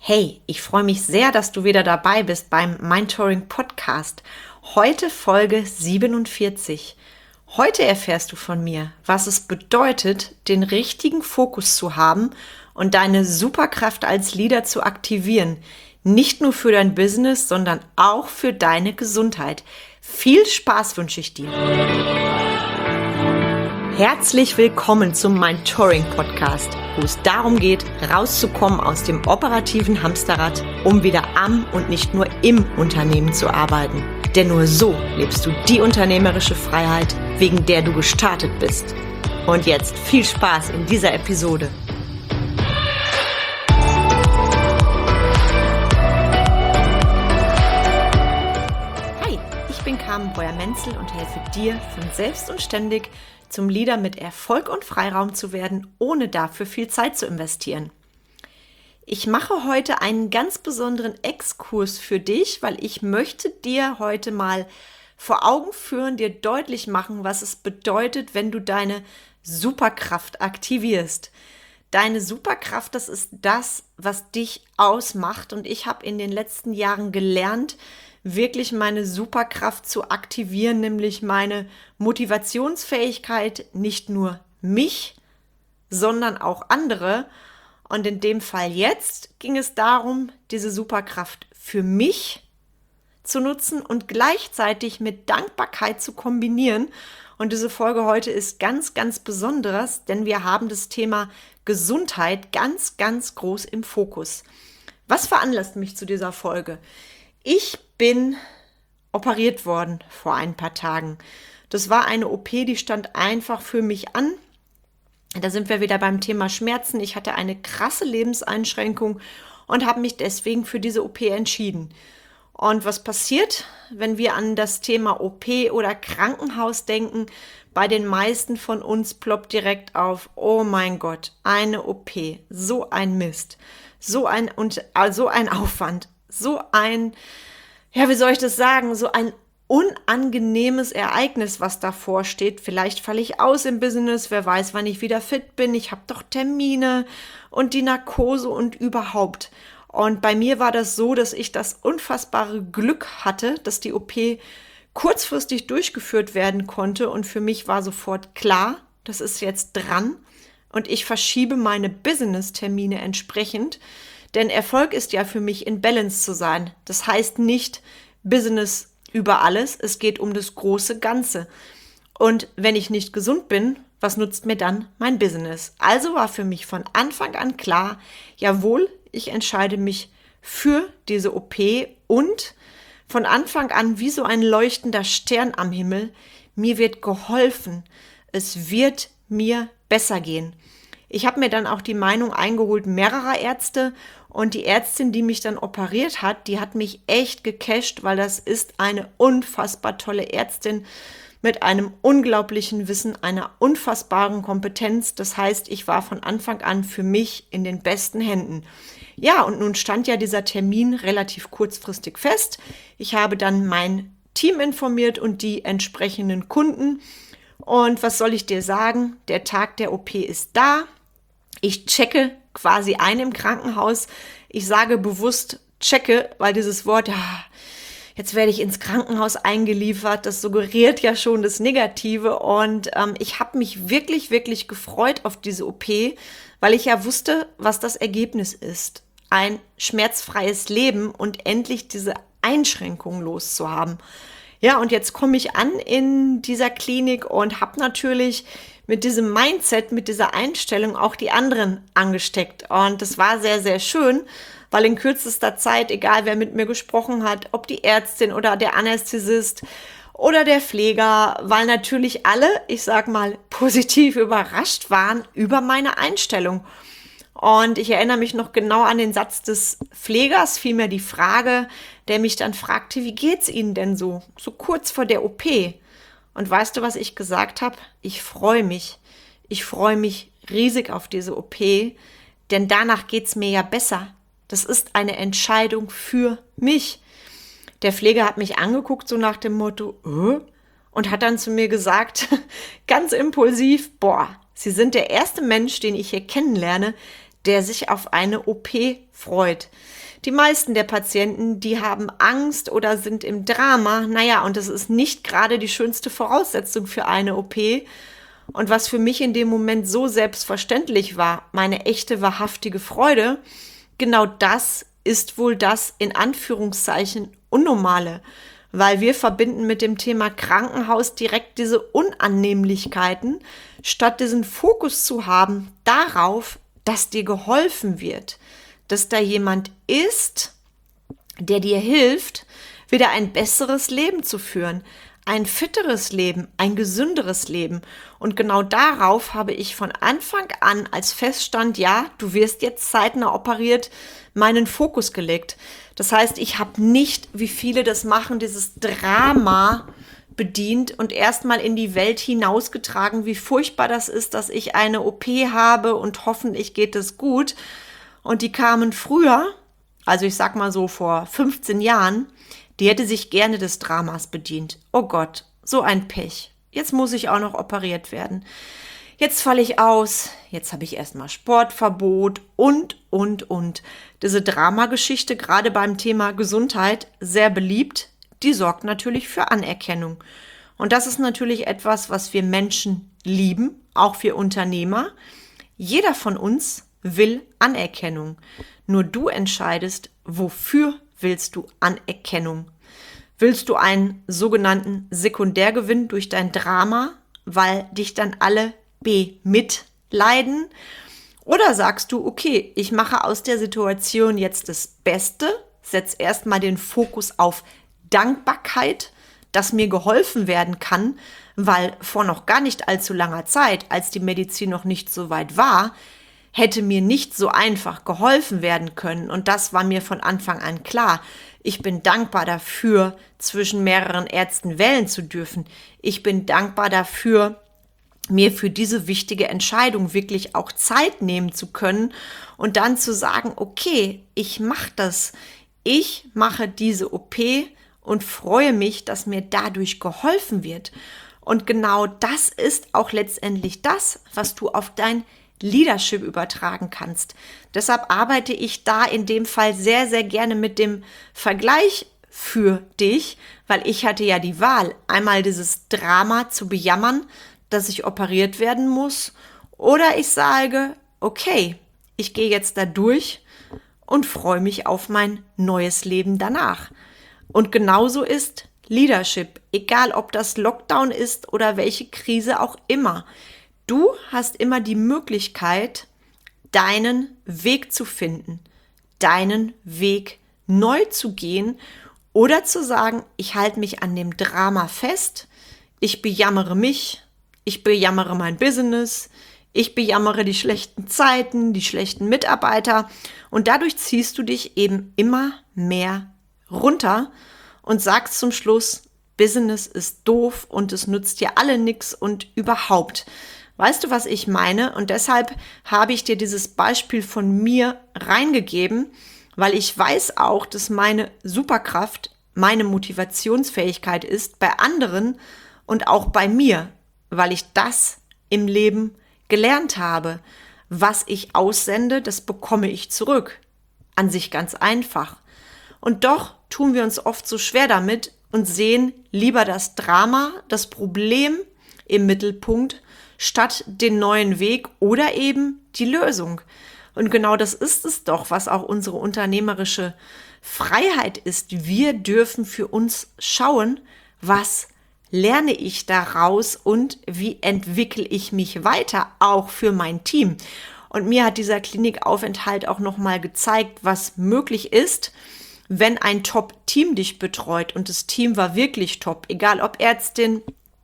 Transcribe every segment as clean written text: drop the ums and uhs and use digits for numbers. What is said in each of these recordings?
Hey, ich freue mich sehr, dass du wieder dabei bist beim Mindtouring Podcast. Heute Folge 47. Heute erfährst du von mir, was es bedeutet, den richtigen Fokus zu haben und deine Superkraft als Leader zu aktivieren. Nicht nur für dein Business, sondern auch für deine Gesundheit. Viel Spaß wünsche ich dir. Herzlich willkommen zum Mindtouring Podcast, wo es darum geht, rauszukommen aus dem operativen Hamsterrad, um wieder am und nicht nur im Unternehmen zu arbeiten. Denn nur so lebst du die unternehmerische Freiheit, wegen der du gestartet bist. Und jetzt viel Spaß in dieser Episode. Hi, ich bin Carmen Breuer-Menzel und helfe dir, von selbst und ständig zum Leader mit Erfolg und Freiraum zu werden, ohne dafür viel Zeit zu investieren. Ich mache heute einen ganz besonderen Exkurs für dich, weil ich möchte dir heute mal vor Augen führen, dir deutlich machen, was es bedeutet, wenn du deine Superkraft aktivierst. Deine Superkraft, das ist das, was dich ausmacht. Und ich habe in den letzten Jahren gelernt, wirklich meine Superkraft zu aktivieren, nämlich meine Motivationsfähigkeit, nicht nur mich, sondern auch andere. Und in dem Fall jetzt ging es darum, diese Superkraft für mich zu nutzen und gleichzeitig mit Dankbarkeit zu kombinieren. Und diese Folge heute ist ganz, ganz besonderes, denn wir haben das Thema Gesundheit ganz, ganz groß im Fokus. Was veranlasst mich zu dieser Folge? Ich bin operiert worden vor ein paar Tagen. Das war eine OP, die stand einfach für mich an. Da sind wir wieder beim Thema Schmerzen. Ich hatte eine krasse Lebenseinschränkung und habe mich deswegen für diese OP entschieden. Und was passiert, wenn wir an das Thema OP oder Krankenhaus denken? Bei den meisten von uns ploppt direkt auf, oh mein Gott, eine OP, so ein Mist, so ein Aufwand, so ein, wie soll ich das sagen, so ein unangenehmes Ereignis, was davor steht. Vielleicht falle ich aus im Business, wer weiß, wann ich wieder fit bin, ich habe doch Termine und die Narkose und überhaupt. Und bei mir war das so, dass ich das unfassbare Glück hatte, dass die OP kurzfristig durchgeführt werden konnte und für mich war sofort klar, das ist jetzt dran und ich verschiebe meine Business-Termine entsprechend, denn Erfolg ist ja für mich in Balance zu sein. Das heißt nicht Business über alles, es geht um das große Ganze. Und wenn ich nicht gesund bin, was nutzt mir dann mein Business? Also war für mich von Anfang an klar, jawohl, ich entscheide mich für diese OP und von Anfang an wie so ein leuchtender Stern am Himmel, mir wird geholfen, es wird mir besser gehen. Ich habe mir dann auch die Meinung eingeholt mehrerer Ärzte und die Ärztin, die mich dann operiert hat, die hat mich echt gecasht, weil das ist eine unfassbar tolle Ärztin mit einem unglaublichen Wissen, einer unfassbaren Kompetenz. Das heißt, ich war von Anfang an für mich in den besten Händen. Ja, und nun stand ja dieser Termin relativ kurzfristig fest. Ich habe dann mein Team informiert und die entsprechenden Kunden. Und was soll ich dir sagen? Der Tag der OP ist da. Ich checke quasi ein im Krankenhaus. Ich sage bewusst checke, weil dieses Wort, jetzt werde ich ins Krankenhaus eingeliefert, das suggeriert ja schon das Negative. Und ich habe mich wirklich, wirklich gefreut auf diese OP, weil ich ja wusste, was das Ergebnis ist. Ein schmerzfreies Leben und endlich diese Einschränkungen loszuhaben. Ja, und jetzt komme ich an in dieser Klinik und habe natürlich mit diesem Mindset, mit dieser Einstellung auch die anderen angesteckt. Und das war sehr, sehr schön, weil in kürzester Zeit, egal wer mit mir gesprochen hat, ob die Ärztin oder der Anästhesist oder der Pfleger, weil natürlich alle, ich sag mal, positiv überrascht waren über meine Einstellung. Und ich erinnere mich noch genau an den Satz des Pflegers, vielmehr die Frage, der mich dann fragte, wie geht's Ihnen denn so kurz vor der OP? Und weißt du, was ich gesagt habe? Ich freue mich. Ich freue mich riesig auf diese OP, denn danach geht's mir ja besser. Das ist eine Entscheidung für mich. Der Pfleger hat mich angeguckt, so nach dem Motto, und hat dann zu mir gesagt, ganz impulsiv, Sie sind der erste Mensch, den ich hier kennenlerne, der sich auf eine OP freut. Die meisten der Patienten, die haben Angst oder sind im Drama. Naja, und das ist nicht gerade die schönste Voraussetzung für eine OP. Und was für mich in dem Moment so selbstverständlich war, meine echte, wahrhaftige Freude, genau das ist wohl das in Anführungszeichen Unnormale. Weil wir verbinden mit dem Thema Krankenhaus direkt diese Unannehmlichkeiten, statt diesen Fokus zu haben darauf, dass dir geholfen wird, dass da jemand ist, der dir hilft, wieder ein besseres Leben zu führen, ein fitteres Leben, ein gesünderes Leben. Und genau darauf habe ich von Anfang an, als feststand, ja, du wirst jetzt zeitnah operiert, meinen Fokus gelegt. Das heißt, ich habe nicht, wie viele das machen, dieses Drama bedient und erstmal in die Welt hinausgetragen, wie furchtbar das ist, dass ich eine OP habe und hoffentlich geht es gut. Und die kamen früher, also ich sag mal so vor 15 Jahren, die hätte sich gerne des Dramas bedient. Oh Gott, so ein Pech. Jetzt muss ich auch noch operiert werden. Jetzt falle ich aus, jetzt habe ich erstmal Sportverbot und. Diese Dramageschichte, gerade beim Thema Gesundheit, sehr beliebt, die sorgt natürlich für Anerkennung. Und das ist natürlich etwas, was wir Menschen lieben, auch wir Unternehmer. Jeder von uns will Anerkennung. Nur du entscheidest, wofür willst du Anerkennung? Willst du einen sogenannten Sekundärgewinn durch dein Drama, weil dich dann alle mitleiden? Oder sagst du, okay, ich mache aus der Situation jetzt das Beste, setz erstmal den Fokus auf Dankbarkeit, dass mir geholfen werden kann, weil vor noch gar nicht allzu langer Zeit, als die Medizin noch nicht so weit war, hätte mir nicht so einfach geholfen werden können. Und das war mir von Anfang an klar. Ich bin dankbar dafür, zwischen mehreren Ärzten wählen zu dürfen. Ich bin dankbar dafür, mir für diese wichtige Entscheidung wirklich auch Zeit nehmen zu können und dann zu sagen, okay, ich mache das. Ich mache diese OP und freue mich, dass mir dadurch geholfen wird. Und genau das ist auch letztendlich das, was du auf dein Leadership übertragen kannst. Deshalb arbeite ich da in dem Fall sehr, sehr gerne mit dem Vergleich für dich, weil ich hatte ja die Wahl, einmal dieses Drama zu bejammern, dass ich operiert werden muss, oder ich sage, okay, ich gehe jetzt da durch und freue mich auf mein neues Leben danach. Und genauso ist Leadership, egal ob das Lockdown ist oder welche Krise auch immer. Du hast immer die Möglichkeit, deinen Weg zu finden, deinen Weg neu zu gehen oder zu sagen, ich halte mich an dem Drama fest, ich bejammere mich, ich bejammere mein Business, ich bejammere die schlechten Zeiten, die schlechten Mitarbeiter und dadurch ziehst du dich eben immer mehr runter und sagst zum Schluss, Business ist doof und es nützt dir alle nix und überhaupt. Weißt du, was ich meine? Und deshalb habe ich dir dieses Beispiel von mir reingegeben, weil ich weiß auch, dass meine Superkraft, meine Motivationsfähigkeit ist bei anderen und auch bei mir, weil ich das im Leben gelernt habe. Was ich aussende, das bekomme ich zurück. An sich ganz einfach. Und doch tun wir uns oft so schwer damit und sehen lieber das Drama, das Problem im Mittelpunkt, statt den neuen Weg oder eben die Lösung. Und genau das ist es doch, was auch unsere unternehmerische Freiheit ist. Wir dürfen für uns schauen, was lerne ich daraus und wie entwickle ich mich weiter, auch für mein Team. Und mir hat dieser Klinikaufenthalt auch nochmal gezeigt, was möglich ist, wenn ein Top-Team dich betreut. Und das Team war wirklich top, egal ob Ärztin,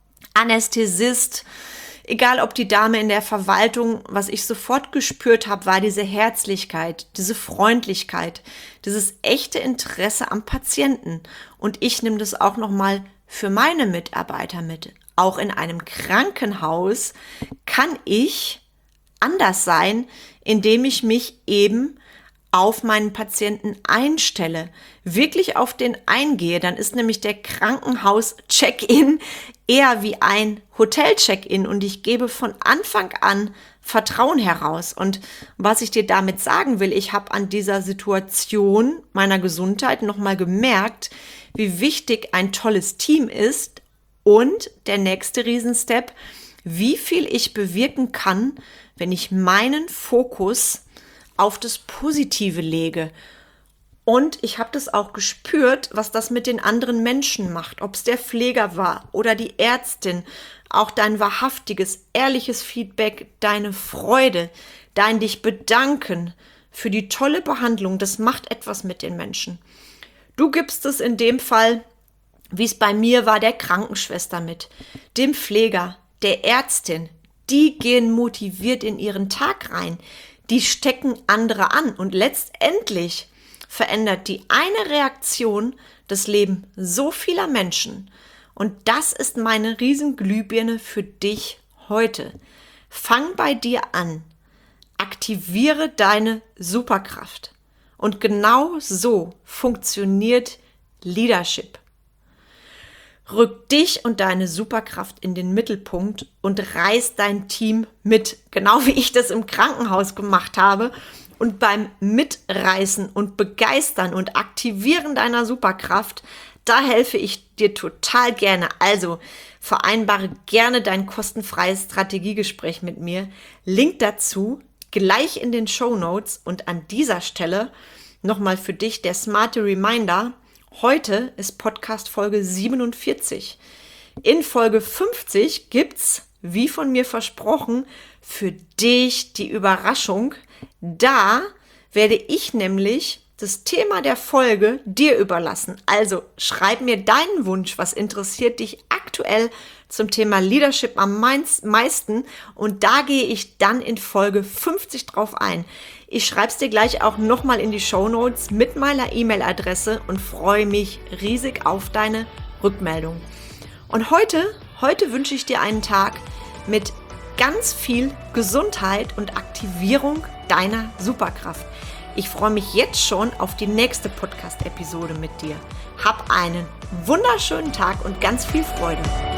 Anästhesist, egal ob die Dame in der Verwaltung. Was ich sofort gespürt habe, war diese Herzlichkeit, diese Freundlichkeit, dieses echte Interesse am Patienten. Und ich nehme das auch nochmal für meine Mitarbeiter mit. Auch in einem Krankenhaus kann ich anders sein, indem ich mich eben auf meinen Patienten einstelle, wirklich auf den eingehe. Dann ist nämlich der Krankenhaus-Check-in eher wie ein Hotel-Check-in und ich gebe von Anfang an Vertrauen heraus. Und was ich dir damit sagen will, ich habe an dieser Situation meiner Gesundheit nochmal gemerkt, wie wichtig ein tolles Team ist und der nächste Riesenstep, wie viel ich bewirken kann, wenn ich meinen Fokus auf das Positive lege. Und ich habe das auch gespürt, was das mit den anderen Menschen macht, ob es der Pfleger war oder die Ärztin, auch dein wahrhaftiges, ehrliches Feedback, deine Freude, dein dich bedanken für die tolle Behandlung, das macht etwas mit den Menschen. Du gibst es in dem Fall, wie es bei mir war, der Krankenschwester mit, dem Pfleger, der Ärztin. Die gehen motiviert in ihren Tag rein, die stecken andere an und letztendlich verändert die eine Reaktion das Leben so vieler Menschen. Und das ist meine Riesenglühbirne für dich heute. Fang bei dir an. Aktiviere deine Superkraft. Und genau so funktioniert Leadership. Rück dich und deine Superkraft in den Mittelpunkt und reiß dein Team mit. Genau wie ich das im Krankenhaus gemacht habe. Und beim Mitreißen und Begeistern und Aktivieren deiner Superkraft, da helfe ich dir total gerne. Also vereinbare gerne dein kostenfreies Strategiegespräch mit mir. Link dazu gleich in den Shownotes. Und an dieser Stelle nochmal für dich der smarte Reminder. Heute ist Podcast Folge 47. In Folge 50 gibt's, wie von mir versprochen, für dich die Überraschung. Da werde ich nämlich das Thema der Folge dir überlassen. Also schreib mir deinen Wunsch, was interessiert dich aktuell zum Thema Leadership am meisten, und da gehe ich dann in Folge 50 drauf ein. Ich schreibe es dir gleich auch nochmal in die Shownotes mit meiner E-Mail-Adresse und freue mich riesig auf deine Rückmeldung. Und heute wünsche ich dir einen Tag mit ganz viel Gesundheit und Aktivierung deiner Superkraft. Ich freue mich jetzt schon auf die nächste Podcast-Episode mit dir. Hab einen wunderschönen Tag und ganz viel Freude.